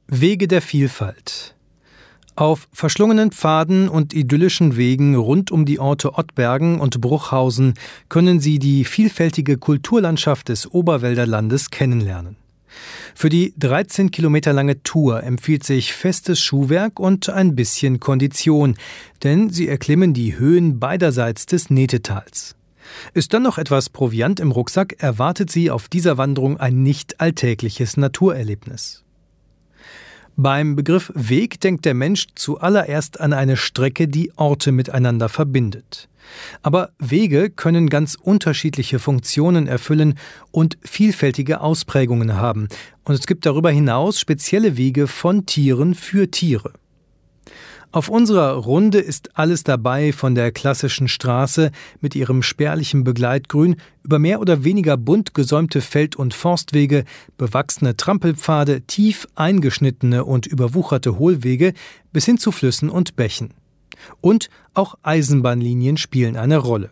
Wege der Vielfalt. Auf verschlungenen Pfaden und idyllischen Wegen rund um die Orte Ottbergen und Bruchhausen können Sie die vielfältige Kulturlandschaft des Oberwälderlandes kennenlernen. Für die 13 Kilometer lange Tour empfiehlt sich festes Schuhwerk und ein bisschen Kondition, denn Sie erklimmen die Höhen beiderseits des Netetals. Ist dann noch etwas Proviant im Rucksack, erwartet Sie auf dieser Wanderung ein nicht alltägliches Naturerlebnis. Beim Begriff Weg denkt der Mensch zuallererst an eine Strecke, die Orte miteinander verbindet. Aber Wege können ganz unterschiedliche Funktionen erfüllen und vielfältige Ausprägungen haben. Und es gibt darüber hinaus spezielle Wege von Tieren für Tiere. Auf unserer Runde ist alles dabei, von der klassischen Straße mit ihrem spärlichen Begleitgrün über mehr oder weniger bunt gesäumte Feld- und Forstwege, bewachsene Trampelpfade, tief eingeschnittene und überwucherte Hohlwege bis hin zu Flüssen und Bächen. Und auch Eisenbahnlinien spielen eine Rolle.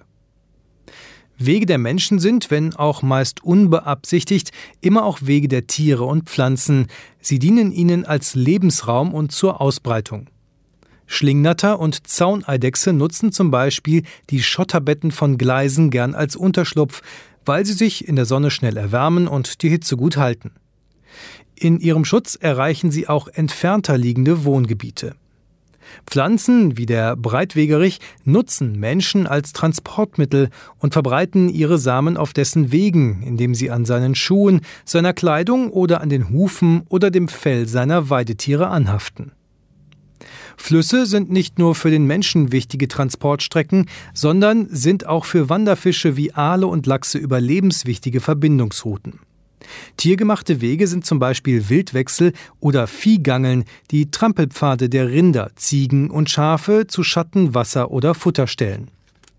Wege der Menschen sind, wenn auch meist unbeabsichtigt, immer auch Wege der Tiere und Pflanzen. Sie dienen ihnen als Lebensraum und zur Ausbreitung. Schlingnatter und Zauneidechse nutzen zum Beispiel die Schotterbetten von Gleisen gern als Unterschlupf, weil sie sich in der Sonne schnell erwärmen und die Hitze gut halten. In ihrem Schutz erreichen sie auch entfernter liegende Wohngebiete. Pflanzen wie der Breitwegerich nutzen Menschen als Transportmittel und verbreiten ihre Samen auf dessen Wegen, indem sie an seinen Schuhen, seiner Kleidung oder an den Hufen oder dem Fell seiner Weidetiere anhaften. Flüsse sind nicht nur für den Menschen wichtige Transportstrecken, sondern sind auch für Wanderfische wie Aale und Lachse überlebenswichtige Verbindungsrouten. Tiergemachte Wege sind zum Beispiel Wildwechsel oder Viehgangeln, die Trampelpfade der Rinder, Ziegen und Schafe zu Schatten, Wasser oder Futterstellen.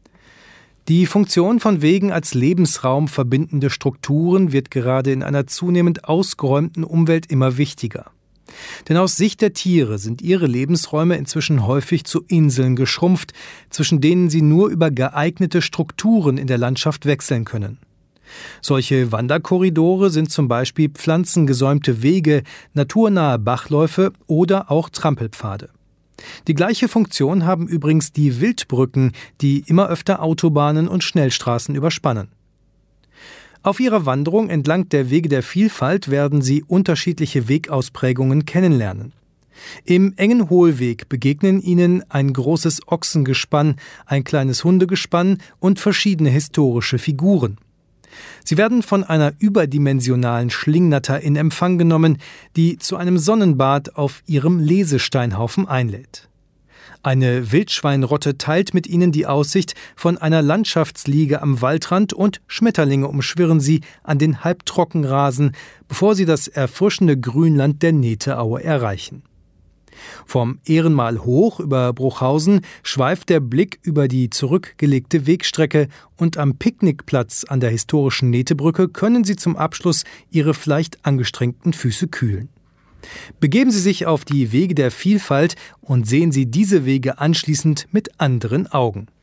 Die Funktion von Wegen als Lebensraum verbindende Strukturen wird gerade in einer zunehmend ausgeräumten Umwelt immer wichtiger. Denn aus Sicht der Tiere sind ihre Lebensräume inzwischen häufig zu Inseln geschrumpft, zwischen denen sie nur über geeignete Strukturen in der Landschaft wechseln können. Solche Wanderkorridore sind zum Beispiel pflanzengesäumte Wege, naturnahe Bachläufe oder auch Trampelpfade. Die gleiche Funktion haben übrigens die Wildbrücken, die immer öfter Autobahnen und Schnellstraßen überspannen. Auf ihrer Wanderung entlang der Wege der Vielfalt werden Sie unterschiedliche Wegausprägungen kennenlernen. Im engen Hohlweg begegnen Ihnen ein großes Ochsengespann, ein kleines Hundegespann und verschiedene historische Figuren. Sie werden von einer überdimensionalen Schlingnatter in Empfang genommen, die zu einem Sonnenbad auf ihrem Lesesteinhaufen einlädt. Eine Wildschweinrotte teilt mit ihnen die Aussicht von einer Landschaftsliege am Waldrand und Schmetterlinge umschwirren sie an den Halbtrockenrasen, bevor sie das erfrischende Grünland der Neteaue erreichen. Vom Ehrenmal hoch über Bruchhausen schweift der Blick über die zurückgelegte Wegstrecke und am Picknickplatz an der historischen Netebrücke können Sie zum Abschluss Ihre vielleicht angestrengten Füße kühlen. Begeben Sie sich auf die Wege der Vielfalt und sehen Sie diese Wege anschließend mit anderen Augen.